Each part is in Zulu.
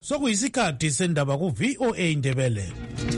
sokuyisikhathi sendaba ku-VOA Indebele.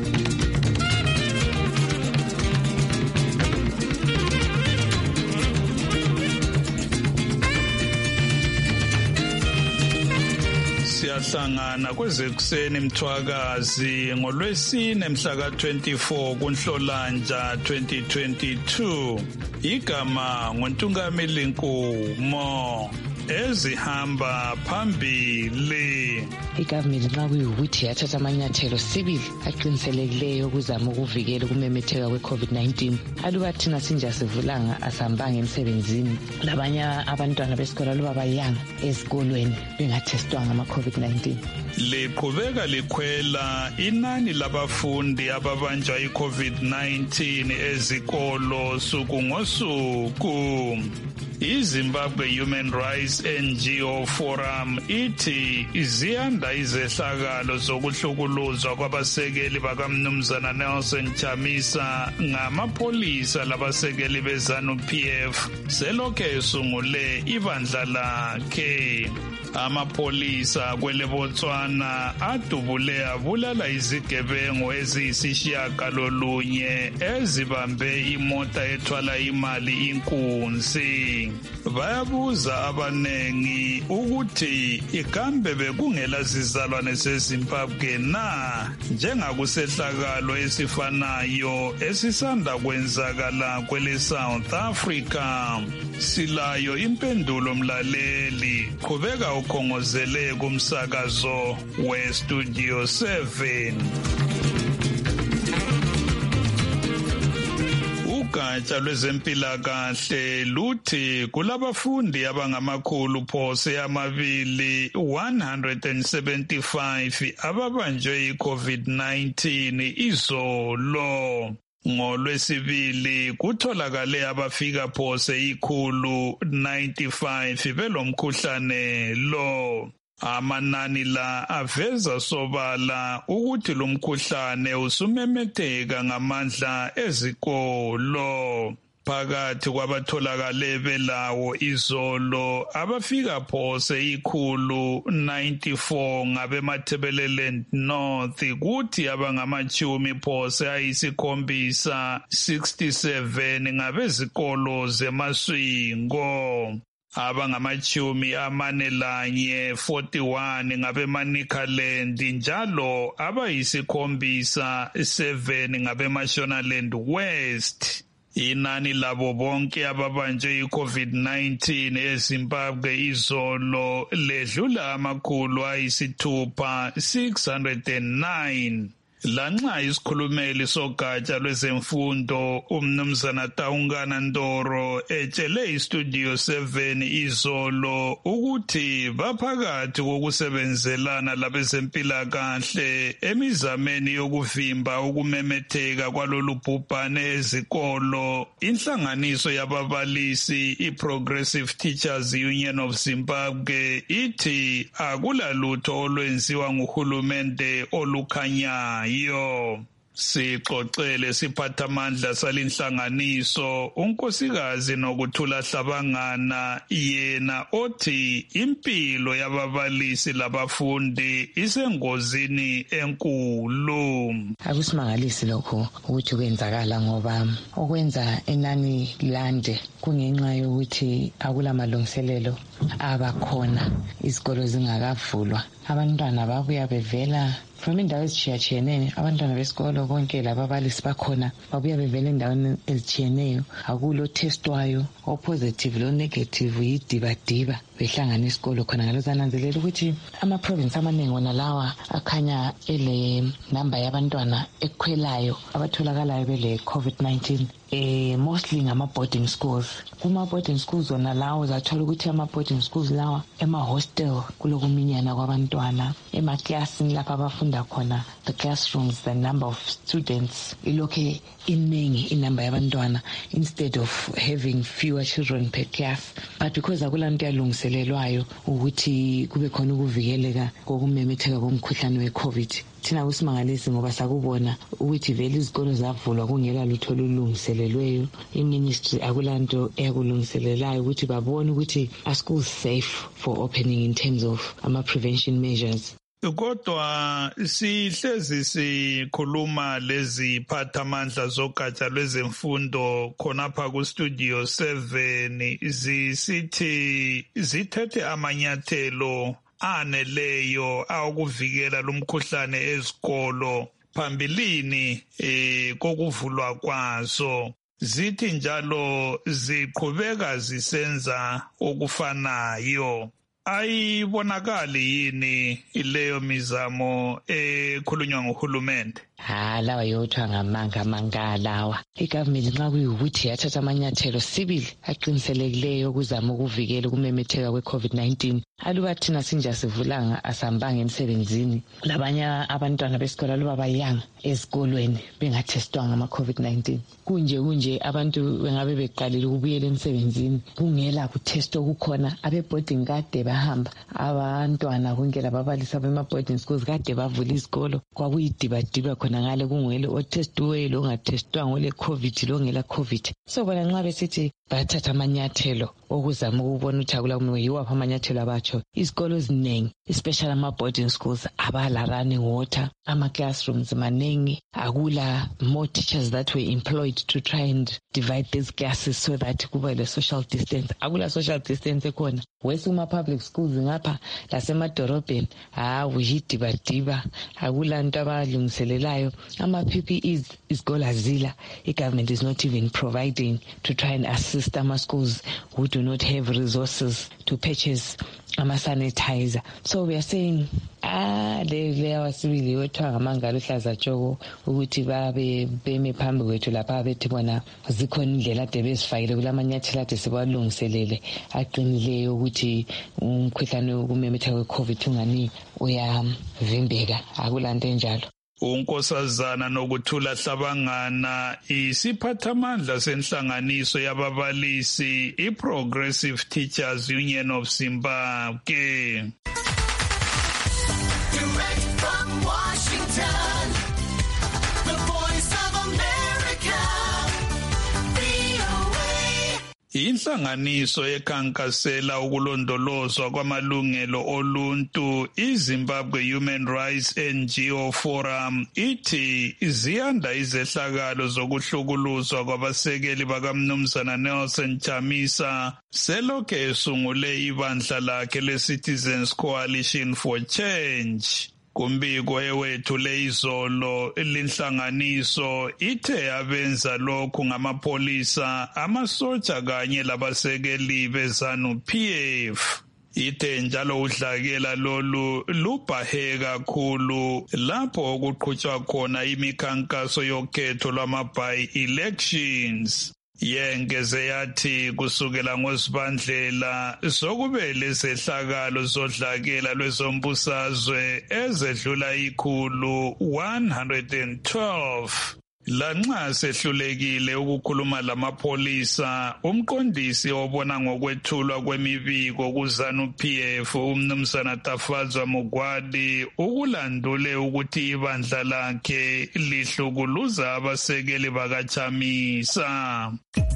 Siyahlangana kwezekuseni Mthwakazi ngolwesine mhla ka-24 kuNhlolanja 2022. Igama nguNtungameli Nkumo. Ezihamba phambili. Igovernment nxa kuyukuthi yathatha amanyathelo sibili aqinisekileyo ukuzama ukuvikela ukumemetheka kwe-COVID-19. Aluba thina sinja sivulanga asihambanga emsebenzini, labanye abantwana besikolo aluba bayanga ezikolweni bengathestwanga ama-COVID-19. Liqhubeka likhwela inani labafundi ababanjwa i-COVID-19 ezikolo suku ngosuku. iZimbabwe Human Rights NGO Forum ithi ziyanda izehlakalo zokuhlukuluzwa kwabasekeli bakaMnumzana Nelson Chamisa ngamapholisa labasekeli beZANU-PF selokhu esungule ibandla lakhe. Amapholisa kwele Botswana adubule abulala izigebengu eziyisishiyagalolunye ezibambe imota ethwala imali inkunzi. Bayabuza abanengi ukuthi ikambe bekungela zizalwane zeZimbabwe na njengakusehlakalo esifanayo esisanda kwenzakala kwele South Africa. Silayo impendulo mlaleli, qhubeka ukhongozele kumsakazo weStudio 7. Ugatsha lwezempilakahle luthi kulabafundi abangamakhulu phose amabili 175 ababanjwe i-COVID-19 izolo. NgoLwesibili kutholakale abafika phose ikhulu 95 belomkhuhlane lo. Amanani la aveza sobala ukuthi lo mkhuhlane usumemetheka ngamandla ezikolo. Phakathi kwabatholakale belawo izolo abafika phose ikhulu 94 ngabemathebeleland North, kuthi abangamachumi phose ayisikhombisa 67 ngabezikolo zeMaswingo. Abangamachumi amane lanye 41 ngabemaNicaland njalo abayisikhombisa 7 ngabeMashonaland West. Inani labo bonke ababanjwe i-COVID-19 eZimbabwe izolo ledlula amakhulu ayisithupha 609. Lanxa isikhulumeli sogatsha lwezemfundo uMnumzana Taungana Ndoro etshele iStudio 7 izolo ukuthi baphakathi kokusebenzelana labezempilakahle emizameni yokuvimba ukumemetheka kwalolu bhubhane ezikolo. Inhlanganiso yababalisi iProgressive Teachers Union of Zimbabwe ithi akulalutho olwenziwa nguhulumende olukhanyayo. Sixoxele siphathamandla salinhlanganiso unkosikazi Nokuthula Hlabangana, yena othi impilo yababalisi labafundi isengozini enkulu. Akusimangalisi lokho ukuthi kwenzakala ngoba okwenza inani lande kungenxa yokuthi akulamalungiselelo abakhona izikolo zingakavulwa. Abantwana babuya bevela from indawo ezitshiyatshiyeneyo, abantwana besikolo bonke lababalisi bakhona babuya bevela endaweni ezitshiyeneyo. Akulo testwayo o-positive lo-negative yidibadiba behlangana esikolo khona. Ngalo zananzelela ukuthi ama-province amaningi wona lawa akhanya ele namba yabantwana ekhwelayo abatholakalayo bele COVID-19. Mostly ngama-boarding schools. Kuma-boarding schools wona lawo zathola ukuthi ama-boarding schools lawa ema-hostel kulokuminyana kwabantwana. Emaklasini lapha abafunda khona, the classrooms, the number of students ilokhe iningi inamba yabantwana instead of having fewer children per class. But because akulanto yalungiselelwayo ukuthi kube khona ukuvikeleka kokumemetheka komkhuhlane we-COVID, thina kusimangalisi ngoba sakubona ukuthi vele izikolo zavulwa kungela lutho olulungiselelweyo. I-ministry akulanto eyakulungiselelayo ukuthi babone ukuthi are schools safe for opening in terms of ama-prevention measures. Kodwa sihlezi sikhuluma lezi phathamandla zogatsha lwezemfundo khonapha ku Studio 7 zisithi zithethe amanyathelo aneleyo akuvikela lumkhuhlane ezikolo phambilini kokuvulwa kwazo. Zithi njalo ziqhubeka zisenza okufanayo. Ayibonakali yini leyo mizamo ekhulunywa nguhulumende? Lawa yodwa ngamanga lawa. Igovernment nxa kuyikuthi yathatha amanyathelo sibili aqinisekileyo ukuzama ukuvikela ukumemetheka kwe-COVID-19. Aluba thina sinja sivulanga asambanga emsebenzini. Labanye abantwana besikolo aluba bayanga esikolweni bengathestwanga ama-COVID-19. Kunje abantu bengabe beqalile ukubuyela emsebenzini. Kungela kuthest okukhona abe-boarding kade bahamba. Abantwana kungela ababalisi abema-boarding schools kade bavula izikolo. Kwakuyidibadiba khona ngale kungwele otestiweyo longatestwanga ole COVID longela COVID. So bona nxa besithi bathatha amanyathelo okuzama ukubona ukuthi akulamuwe yiwaphi amanyathelo abatsho. Izikolo eziningi especially ama-boarding schools abala running water, ama-classrooms maningi, akula more teachers that were employed to try and divide these classes so that kuba le social distance. Akula social distance ekhona. Wesuma-public schools ngapha lasemadorobheni uyidibadiba, akula nto abalungiselelayo. Ama-PPEs izikolo azila. I-government is not even providing to try and assist ama-schools who do not have resources to purchase ama-sanitizer. So we are saying leyo wasibili wethiwa ngamangalo hlaza tshoko ukuthi babe beme phambi kwethu lapha bethi bona zikhona indlela ade bezifakile kulamanyathelo ade sibalungiselele aqinileyo ukuthi umkhuhlane wokumemetheka kwe-COVID ungani uyavimbeka. Akulanto enjalo. uNkosazana Nokuthula Hlabangana isiphathamandla senhlanganiso yababalisi iProgressive Teachers Union of Zimbabwe. Direct from Washington, the Voice of America, VOA. Inhlanganiso ekhankasela ukulondolozwa kwamalungelo oluntu iZimbabwe Human Rights NGO Forum ithi ziyanda izehlakalo zokuhlukuluzwa kwabasekeli bakaMnumzana Nelson Chamisa selokhe esungule ibandla lakhe leCitizens Coalition for Change. Kumbiko ewethule izolo linhlanganiso ithe abenza lokhu ngamapolisa, amasoja kanye labasekeli beZANU-PF. Ithe njalo udlakela lolu lubhahe kakhulu lapho okuqhutshwa khona imikhankaso yokhetho lwama-by-elections. Yengeze yathi kusukela ngoSibandlela sokube lezehlakalo zodlakela lwezombusazwe ezedlula ikhulu 112. Lanxa sehlulekile ukukhuluma lamapolisa, umqondisi obona ngokwethulwa kwemibiko kuZANU-PF uMnumzana Tafadzwa Mugwadi ukulandule ukuthi ibandla lakhe lihlukuluza abasekeli bakaChamisa.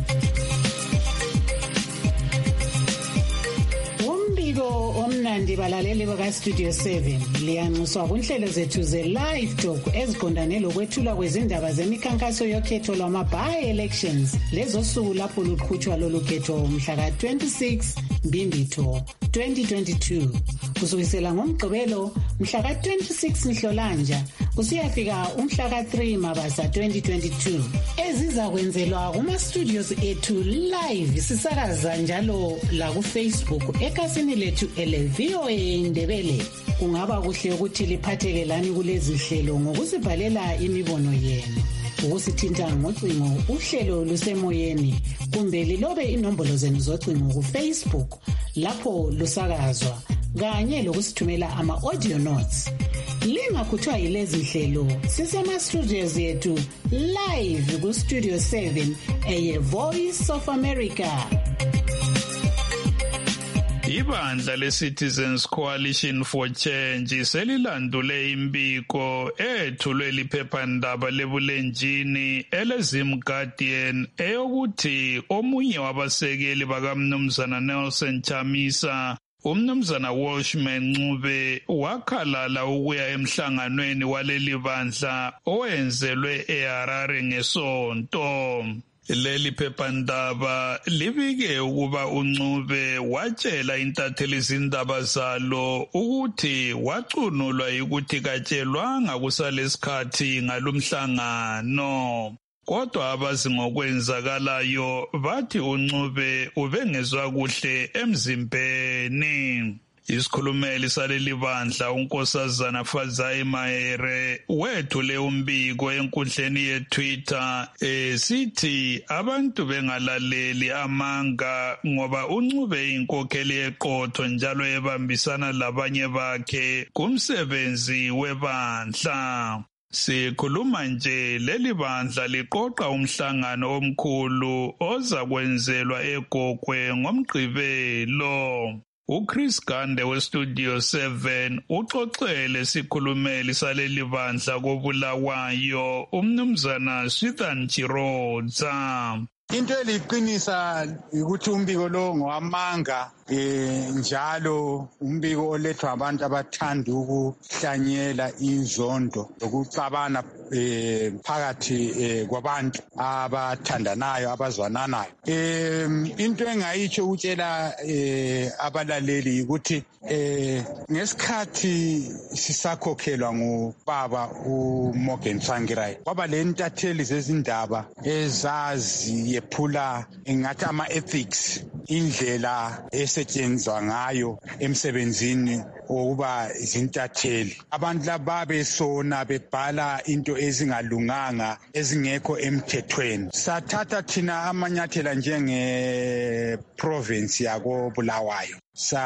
Omnandi balaleli baka Studio 7 liyanxuswa kunhlelo zethu ze-live talk eziqondane lokwethulwa kwezindaba zemikhankaso yokhetho lwama-by-elections lezosuku lapho luqhutshwa lolu khetho mhla ka-26 Mbimbithi 2022 kusukisela ngomgqibelo mhla ka-26 Nhlolanja kusiyafika umhla ka-3 Mabasa 2022 ezizakwenzelwa kuma-studios ethu live sisakaza njalo la ku-Facebook ekhasini lethu ele-VOA Indebele. Kungaba kuhle ukuthi liphatheke lani kulezi hlelo ngokusibhalela imibono yenu, ukusithinta ngocingo uhlelo lusemoyeni kumbe lilobe inombolo zenu zocingo ku-Facebook lapho lusakazwa kanye lokusithumela ama-audio notes. Lingakhuthwa yilezi hlelo sisema-studios yethu live ku-Studio 7 eye-Voice of America. Ibandla leCitizens Coalition for Change selilandule imbiko ethulwe liphephandaba lebulenjini eleZim Guardian eyokuthi omunye wabasekeli bakaMnumzana Nelson Chamisa Umnumzana Washman Ncube wakhalala ukuya emhlanganweni waleli bandla owenzelwe eHarare ngeSonto. Leli phephandaba libike ukuba uNcube watshela intatheli izindaba zalo ukuthi wacunulwa ukuthi katshelwanga kusalesikhathi ngalumhlangano. Kodwa abazi ngokwenzakalayo bathi uNcube ubengezwa kuhle emzimbeni. Isikhulumeli saleli bandla unkosazana Fadzayi Mahere wethule umbiko enkundleni yeTwitter sithi abantu bengalaleli amanga ngoba uNcube inkokheli eqotho njalo ebambisana labanye bakhe kumsebenzi webandla. Sikhuluma nje leli bandla liqoqa umhlangano omkhulu oza kwenzelwa eGogwe ngoMgqibelo. uChris Gande weStudio 7 uxoxele sikhulumeli saleli bandla koBulawayo umnumzana Swithan Chirodza. Into eliqinisa ukuthi umbiko lo ngowamanga njalo umbiko olethwa abantu abathanda ukuhlanyela inzondo lokuxabana phakathi kwabantu abathandanayo abazwananayo. Into engayitsho ukutshela abalaleli ukuthi ngesikhathi sisakhokhelwa ngubaba uMorgan Tsvangirai kwaba le ntatheli zezindaba ezazi yephula ngathi ama-ethics indlela esetshenzwa ngayo emsebenzini ukuba izintatheli. Abantu laba besona bebhala into ezingalunganga ezingekho emthethweni. Sathatha thina amanyathela njenge-province yako Bulawayo.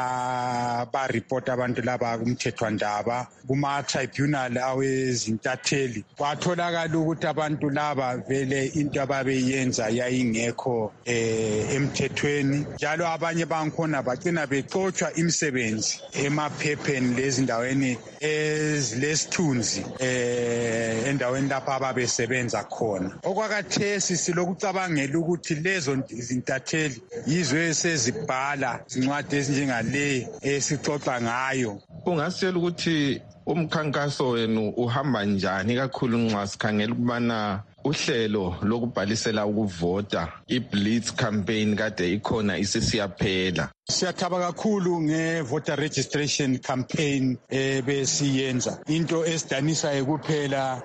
Sabaripota abantu laba kumthethwandaba kuma-tribunal awezintatheli. Kwatholakala ukuthi abantu laba vele into ababeyenza yayingekho emthethweni. Njalo abanye bankhona bagcina bexotshwa imisebenzi emaphepheni lezindaweni ezilesithunzi endaweni lapha ababesebenza khona. Okwakathesi silokucabangela ukuthi lezo zintatheli yizo esezibhala zincwadi ezinjengale esixoxa ngayo. Ungasitshela ukuthi umkhankaso wenu uhamba njani kakhulu nxa sikhangela ukubana uhlelo lokubhalisela ukuvota iBlitz campaign kade ikhona isesiyaphela? Siyathaba kakhulu nge-voter registration campaign besiyenza. Into esidanisa ekuphela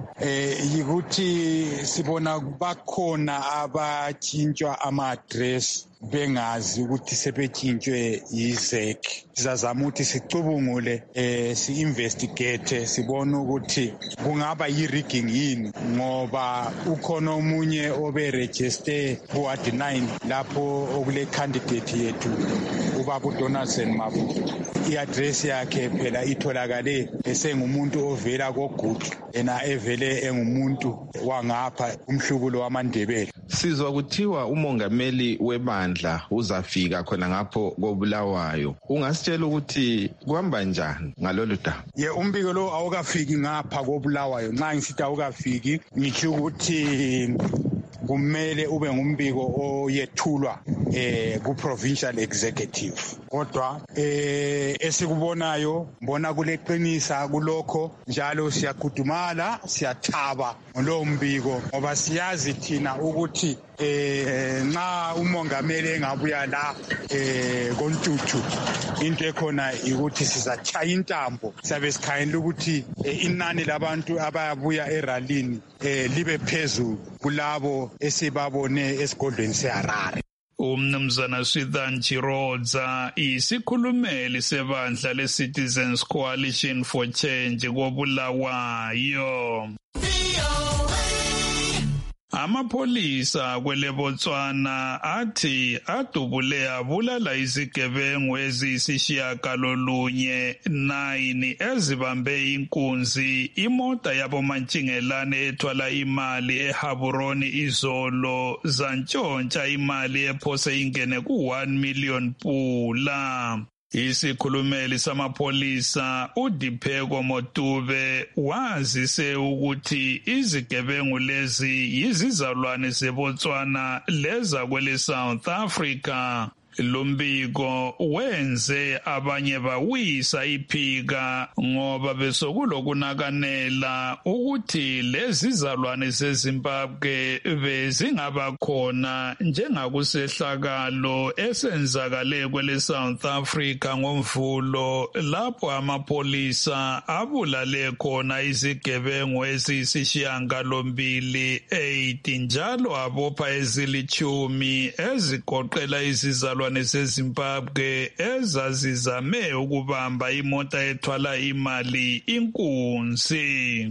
yikuthi sibona bakhona abatshintshwa ama-address bengazi ukuthi sebetshintshwe yiZEC. Sizazama ukuthi sicubungule si-investigate sibone ukuthi kungaba yi-rigging yini ngoba ukhona omunye obe-register Ward 9 lapho okule candidate yethu ubaba uDonaldson Mabunda. I-address yakhe phela itholakale esengumuntu ovela koGudu ena evele engumuntu wangapha umhlubulo wamaNdebele. Sizwa kuthiwa umongameli webandla uzafika khona ngapho koBulawayo. Ungasitshela ukuthi kuhamba njani ngalolu daba? Umbiko lo awukafiki ngapha koBulawayo. Nxa ngisithi awukafiki ngisho ukuthi kumele ube ngumbiko oyethulwa ku-provincial executive. Kodwa esikubonayo mbona kuleqinisa kulokho njalo siyaqhudumala siyathaba ngalo mbiko ngoba siyazi thina ukuthi nxa umongameli engabuya la koNtuthu into ekhona ukuthi sizachaya intambo. Sabe sikhangela ukuthi inani labantu abayabuya eralini libe phezulu kulabo esibabone esigodlweni seHarare. Umnumzana Swithan Chirodza isikhulumeli sebandla le-Citizens Coalition for Change koBulawayo. Amapholisa kweleBotswana athi adubule abulala izigebengu eziyisishiyagalolunye 9 ezibambe inkunzi imota yabomantshingelane ethwala imali eHaburoni izolo zantshontsha imali ephose ingene ku1 million pula. Isikhulumeli samapholisa uDipheko Motube wazise ukuthi izigebengu lezi yizizalwane zeBotswana leza kwele South Africa. Lumbiko wenze abanye bawisa iphika ngoba besokulokunakanela ukuthi lezi zalwane zeZimbabwe bezingaba khona njengakusehlakalo esenzakale kwele South Africa ngoMvulo lapho amapolisa abulale khona izigebengu eziyisishiyagalombili 8 njalo abopha ezilithumi ezigoqela izizalwane zeZimbabwe ezazizame ukubamba imota ethwala imali inkunzi.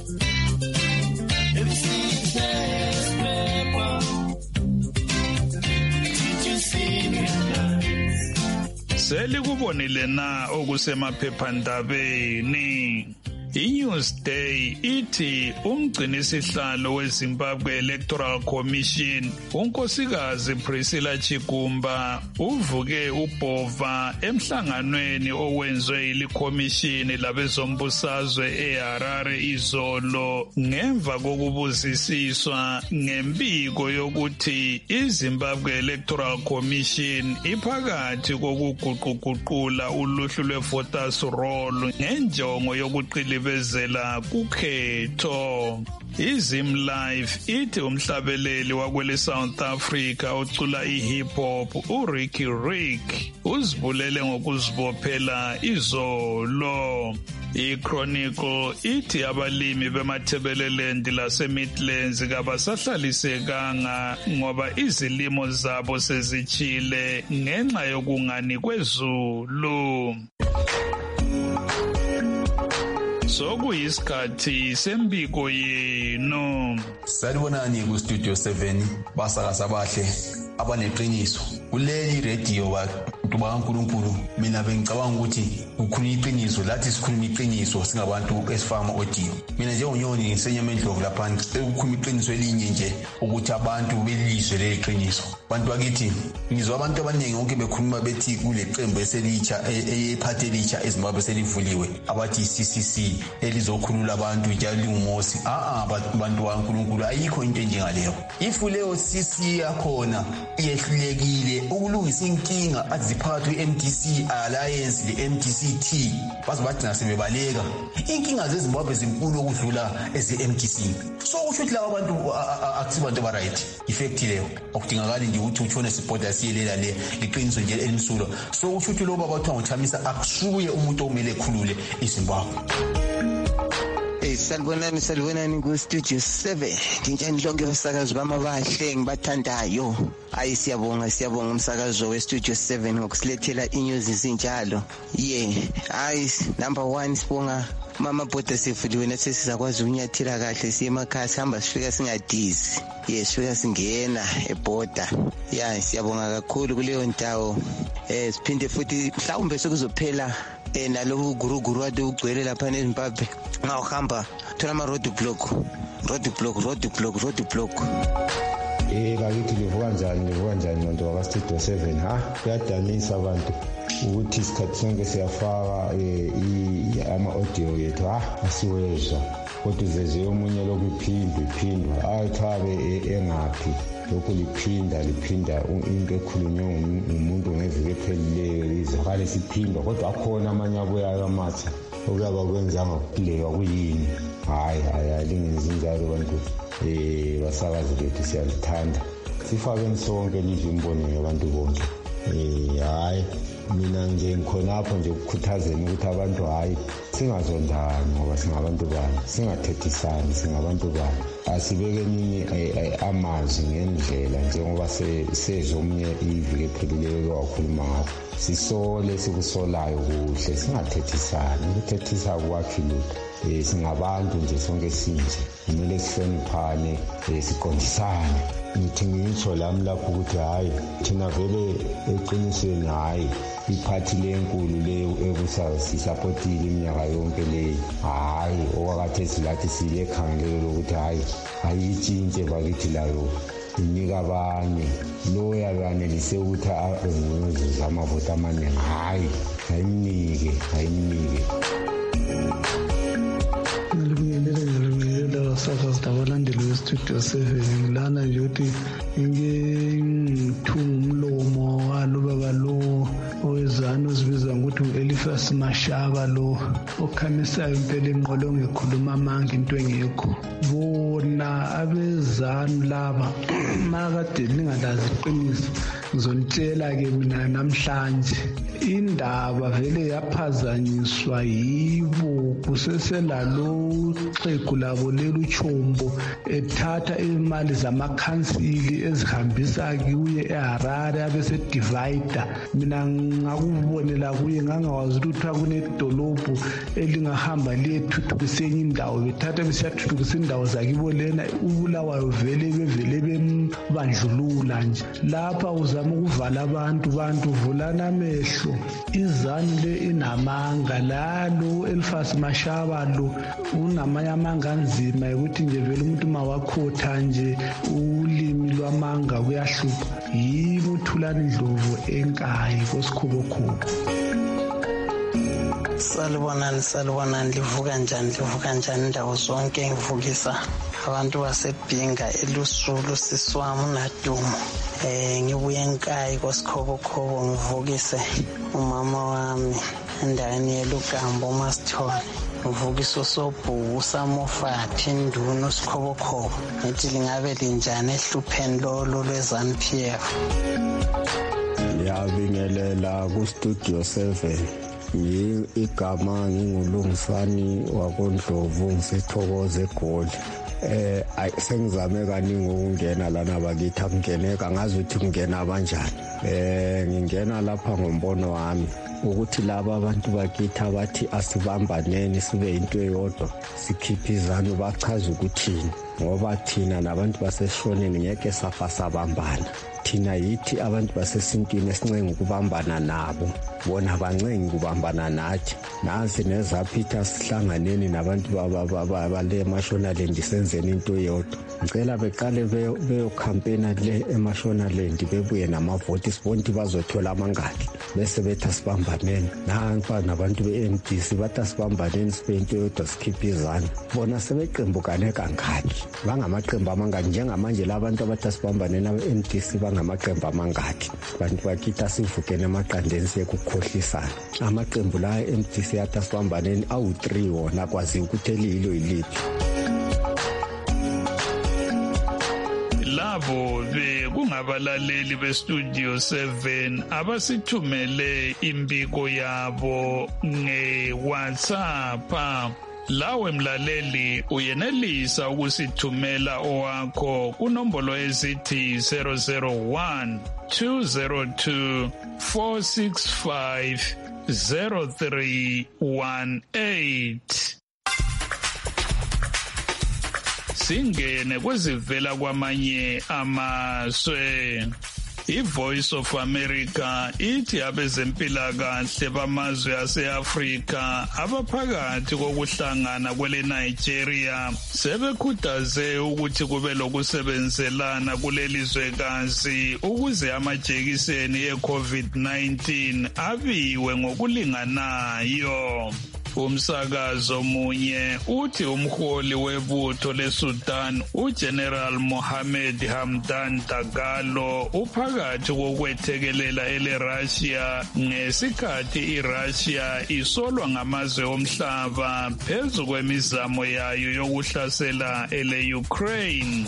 Selikubonile na okusemaphephandabeni. I-Newsday ithi umgcinisihlalo weZimbabwe Electoral Commission unkosikazi Priscilla Chigumba uvuke ubhova emhlanganweni owenziwe ilikhomishini labezombusazwe eHarare izolo ngemva kokubuzisiswa ngembiko yokuthi iZimbabwe Electoral Commission iphakathi kokuguquguqula uluhlu lwe-voters roll ngenjongo yokuqilibezela kukhetho. iZimlife ithi umhlabeleli wakwele South Africa ocula ihip hop uRicky Rick uzibulele ngokuzibophela izolo. iChronicle ithi abalimi bemathebeleland laseMidlands kabasahlalisekanga ngoba izilimo zabo sezichile ngenxa yokungani kwezulu. Sokuyisikhathi sembiko yenu. Salibonani ku Studio 7 basakaza bahle abaneqiniso. Kuleli radio bantu bakaNkulunkulu mina bengicabanga ukuthi ukukhuluma iqiniso lathi sikhuluma iqiniso singabantu esifama audio. Mina nje unyoni ngisenyama endlovu lapha ukukhuluma iqiniso elinye nje ukuthi abantu belizwe leqiniso. Bantu bakithi ngizwa abantu abaningi onke bekhuluma bethi kule qembu eselitsha ephathe licha eZimbabwe selivuliwe abathi CCC elizokhulula abantu njalo lingumosi. Bantu bakaNkulunkulu ayikho into enjengaleyo. Ifuleyo CC yakhona iyehlulekile ukulungisa inkinga aziphatha iMDC Alliance leMDC-T bazobathi nasebebaleka. Inkinga zeZimbabwe zinkulu ukudlula ezeMDC. So usho ukuthi laba bantu akusibantu abaright. Effect leyo okudingakala nje ukuthi utshone siboda siyelela le liqiniso nje elimsulwa. So usho ukuthi lo baba wathi ngothamisa akusuye umuntu omele ekhulule iZimbabwe. Salibonani ku Studio 7 nginjani lonke abasakazi bamabahle ngibathandayo. Siyabonga umsakazo we Studio 7 ngokusilethela inews izinjalo. Number 1 sibonga mama bhoda sifuliwe nathi sizakwazi unyathela kahle siye emakhaya sihamba sifika singadizi. Sifika singena ebhoda. Siyabonga kakhulu kuleyo ndawo. Siphinde futhi mhlawumbe sokuzophela nalobu guruguru ade ugcwele lapha eZimbabwe ngahamba thola ama road block. Bakithi livuka njani nto waka Studio 7 kuyadanisa abantu ukuthi isikhathi sonke siyafaka ama audio yethu asiwezwa kodwa uveze omunye lokuphindwa ayithabe engaphi lokhu liphinda into ekhulunywe ngumuntu ngeviki ephelileyo izakale siphindwa kodwa akhona amanye abuyayo amatsha okuyaba kwenza ngokulewa kuyini lingenzi njalo bantu basakazi bethu siyalithanda sifake sonke lizwe imboni yabantu bonke. Mina nje ngikhonapho nje ukukhuthazeni ukuthi abantu singazondani ngoba singabantu bani, singathethisani singabantu bani, asibekeni amazwi ngendlela njengoba sezomnye iviki ephelileyo wakhuluma ngakho. Sisole sikusolayo kuhle singathethisani, ukuthethisa kwakhi lutho. Singabantu nje sonke sinje kumele sihloniphane siqondisane. Ngithi ngitsho lami lapho ukuthi thina vele eqinisweni iphathi lenkulu leyo ebusayo sisapotile iminyaka yonke leyo. Okwakhathesi lathi silekhangelelo lokuthi ayitshintshe bakithi layo inika abanye lo yabanelise ukuthi azuze amavoti amaningi. Ayimnike ngilibingelela sakazi abalandeli weStudio 7 ngilana nje ukuthi ngithunga umlomo walo Elifas Mashaba lo okhamisayo impela inqolo ngekhuluma amanga into engekho bona abezanu laba makade lingalazi iqiniso ngizonitshela ke mina namhlanje indaba vele yaphazanyiswa yibo kuseselalo xhegu labo lelu chombo ethatha imali zamakhansili ezihambisa kuye eHarare abese divider mina ngakubonela kuye ngangawazi ukuthi kunedolobho elingahamba liyethuthukisa enye indawo bethatha besiyathuthukisa indawo zakibo lena ubulawayo vele bembandlulula nje lapha uzama ukuvala abantu vulana amehlo izanu le inamanga lalo Elifas Mashaba lo unamanye amanga anzima ukuthi nje vele umuntu mawakhotha nje ulimi lwamanga kuyahlupha yibo Thulani Ndlovu enkayi kosikhobokhulu. Salibonani livuka njani indawo zonke ngivukisa abantu basebhinga elusulu siswami uNadumo ngibuye enkayi kosikhobokholo ngivukise umama wami endaweni yeLugambo uMasithole ngivukisa uSobhuku uSamofathi Nduna uSikhobokholo ngithi lingabe linjani ehlupheni lolo lweZANU-PF. Ngiyabingelela ku-Studio 7 igama ngingulungisani wakoNdlovu ngisithokoze eGoli. Sengizame kaningi ukungena lana bakithi akungeneka ngazi ukuthi kungena kanjani. Ngingena lapha ngombono wami ukuthi laba abantu bakithi abathi asibambaneni sibe into eyodwa sikhiphe izanu bachaza ukuthini ngoba thina nabantu baseshoneni ngeke safa sabambana. Thina yithi abantu basesintwini esincenga ukubambana nabo bona bancenga ukubambana nathi nansi nezaphitha sihlanganeni nabantu bale eMashonaland senzeni into eyodwa. Ngicela beqale beyokhampena le eMashonaland bebuye namavoti sibonke bazothola amangaki bese bethi sibambaneni nanka nabantu beMDC bathi sibambaneni sibe into eyodwa sikhiphe izanu bona sebeqembukane kangaki bangamaqembu amangaki njengamanje labantu abathi sibambaneni abeMDC bangamaqembu amangaki abantu bakithi asivukene emaqandeni sekukhohlisana amaqembu la eMDC athi sibambaneni awu3 wona kwazi ukuthi elilo iliphi. Labo kungabalaleli beStudio 7 abasithumele imbiko yabo ngeWhatsApp. Lawe mlaleli uyenelisa ukusithumela owakho kunombolo ezithi 001 202 465 0318. Singene kwezivela kwamanye amazwe. iVoice of America ithi abezempilakahle bamazwe ase-Afrika abaphakathi kokuhlangana kwele Nigeria sebekhuthaze ukuthi kube lokusebenzelana kuleli zwekazi ukuze amajekiseni e-COVID-19 abiwe ngokulinganayo. Umsakazo munye uthi umholi webutho leSudan uGeneral Mohammed Hamdan Dagalo uphakathi kokwethekelela ele-Russia ngesikhathi iRussia isolwa ngamazwe omhlaba phezu kwemizamo yayo yokuhlasela ele-Ukraine.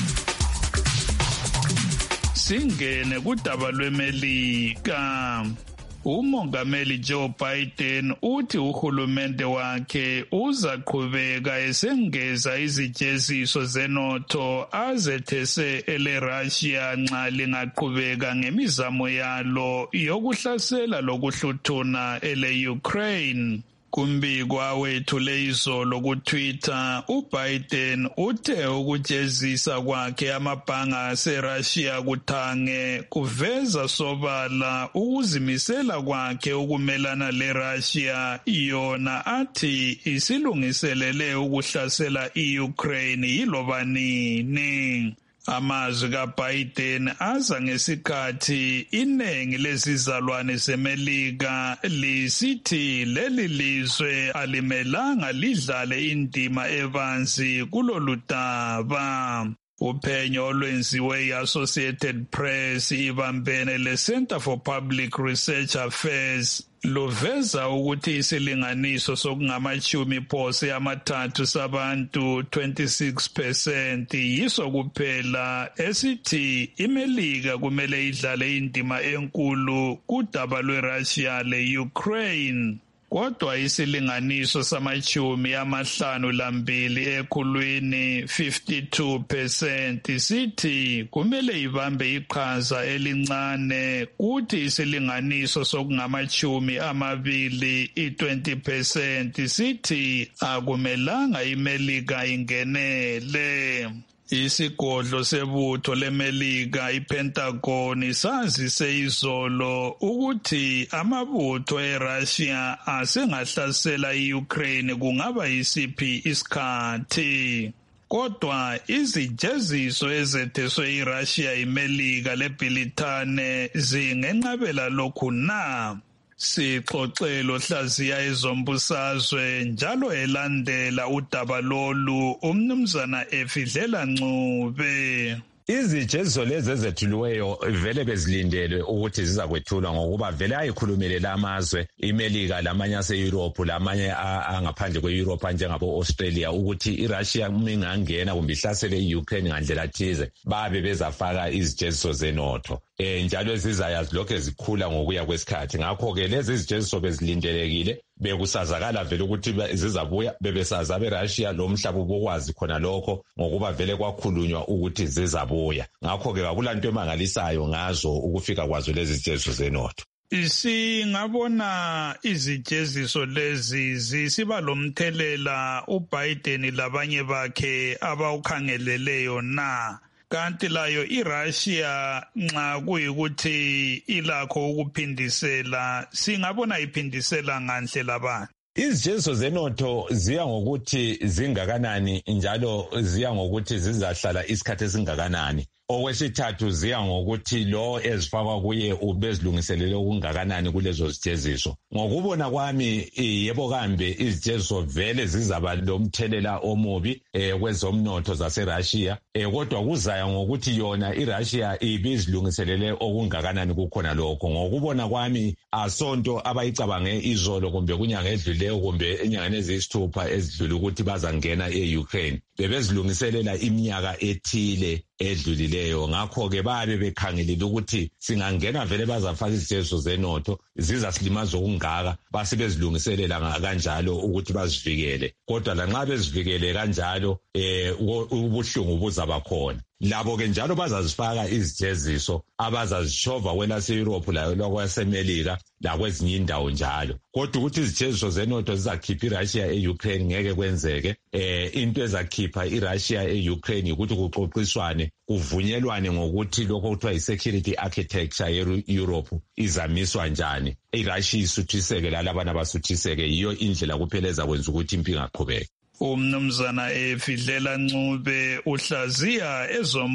Singene kudaba lweMelika. Umongameli Joe Biden uthi uhulumende wakhe uzaqhubeka esengeza izijeziso zenotho azethese ele-Russia nxa lingaqhubeka ngemizamo yalo yokuhlasela lokuhluthuna ele-Ukraine. Kumbiko awethule izolo kuTwitter, uBiden uthe ukujezisa kwakhe amabhanga aseRussia kuthange kuveza sobala ukuzimisela kwakhe ukumelana leRussia yona athi isilungiselele ukuhlasela iUkraine yiloba nini. Amazwi kaBiden aza ngesikhathi iningi lezizalwane zeMelika lisithi leli lizwe alimelanga lidlale indima ebanzi kulolu daba. Uphenyo olwenziwe yi-Associated Press ibambene le-Center for Public Research Affairs luveza ukuthi isilinganiso sokungama-30 sabantu 26% yiso kuphela esithi iMelika kumele idlale indima enkulu kudaba lweRussia le-Ukraine. Kodwa isilinganiso sama-52 ekhulwini 52% sithi kumele ibambe iqhaza elincane kuthi isilinganiso sokungama-20 20% sithi akumelanga iMelika ingenele. Isigodlo sebutho leMelika iPentagon sazise izolo ukuthi amabutho eRussia asengahlasela iUkraine kungaba yisiphi isikhathi. Kodwa izijeziso ezetheswe iRussia iMelika leBritane zingenqabela lokhu na. Sixoxelo hlaziya ezombusazwe njalo elandela udaba lolu umnumzana Efidlela Ncube. Izijeziso lezi ezethuliweyo vele bezilindelwe ukuthi zizakwethulwa ngokuba vele ayikhulumele lamazwe iMelika lamanye ase-Europe lamanye angaphandle kwe-Europe njengabo-Australia ukuthi iRussia ingangena kumbe ihlasele i-Ukraine ngandlela thize babe bezafaka izijeziso zenotho. Njalo ezizayazi lokho zikhula ngokuya kwesikhathi. Ngakho-ke lezi izijeziso bezilindelekile bekusazakala vele ukuthi zizabuya bebesazi abeRussia lo mhlaba ubokwazi khona lokho ngokuba vele kwakhulunywa ukuthi zizabuya. Ngakho-ke akulanto emangalisayo ngazo ukufika kwazo lezi zijeziso zenotho. Singabona izijeziso lezi zisiba lomthelela uBiden labanye bakhe abawukhangeleleyo na. Kanti layo iRussia nxa kuyikuthi ilakho ukuphindisela singabona iphindisela ngandlela bani. Izijeziso zenotho ziya ngokuthi zingakanani njalo ziya ngokuthi zizahlala isikhathi esingakanani. Okwesithathu ziya ngokuthi lo ezifakwa kuye ubezilungiselele okungakanani kulezo zijeziso. Ngokubona kwami yebo kambe izijeziso vele zizaba lomthelela omubi kwezomnotho zaseRussia kodwa kuzaya ngokuthi yona iRussia ibizilungiselele okungakanani kukhona lokho. Ngokubona kwami asonto abayicabange izolo kumbe kunyanga edluleyo kumbe enyangeni eziyisithupha ezidlule ukuthi bazangena e-Ukraine bebezilungiselela iminyaka ethile edlulileyo. Ngakho-ke babe bekhangelile ukuthi singangena vele bazafaka izijeziso zenotho zizasilimaza okungaka basebezilungiselela kanjalo ukuthi bazivikele. Kodwa lanxa bezivikele kanjalo ubuhlungu buzaba khona. Labo-ke njalo bazazifaka izijeziso abazazishova kwelase-Europe layo lokwasemelika lakwezinye indawo njalo. Kodwa ukuthi izijeziso zenotho zizakhipha iRussia e-Ukraine ngeke kwenzeke. Into ezakhipha iRussia e-Ukraine ukuthi kuxoxiswane kuvunyelwane ngokuthi lokho kuthiwa yi-security architecture ye-Europe izamiswa njani. iRussia isuthiseke lalabana basuthiseke yiyo indlela kuphela ezakwenza ukuthi impi ingaqhubeki. Umnumzana Efidlela Ncube uhlaziya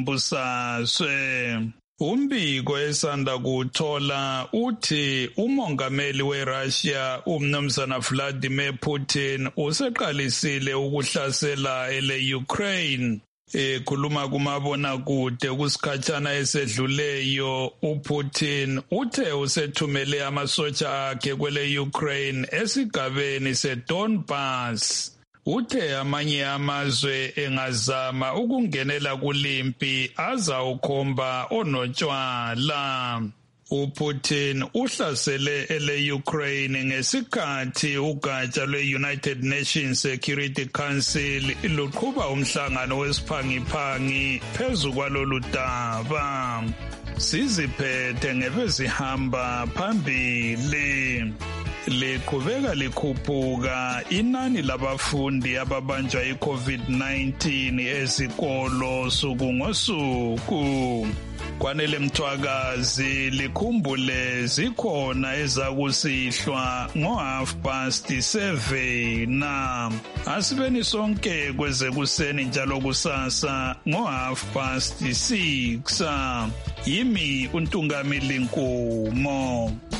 ezombusazwe. Umbiko esanda kuthola uthi umongameli weRussia umnumzana Vladimir Putin useqalisile ukuhlasela ele-Ukraine. Ekhuluma kumabonakude kusikhatshana esedluleyo uPutin uthe usethumele amasotsha akhe kwele-Ukraine esigabeni seDonbas. Uthe amanye amazwe engazama ukungenela kulimpi azawukhomba onotshwala. uPutin uhlasele ele-Ukraine ngesikhathi ugatsha lwe-United Nations Security Council luqhuba umhlangano wesiphangiphangi phezu kwalolu daba. Siziphethe ngebezihamba phambili. Liqhubeka likhuphuka inani labafundi ababanjwa i-COVID-19 ezikolo suku ngosuku. Kwanele Mthwakazi likhumbule zikhona ezakusihlwa ngo-7:30 na. Asibeni sonke kweze kuseni njalo kusasa ngo-6:30. Yimi uNtungamili Nkumo.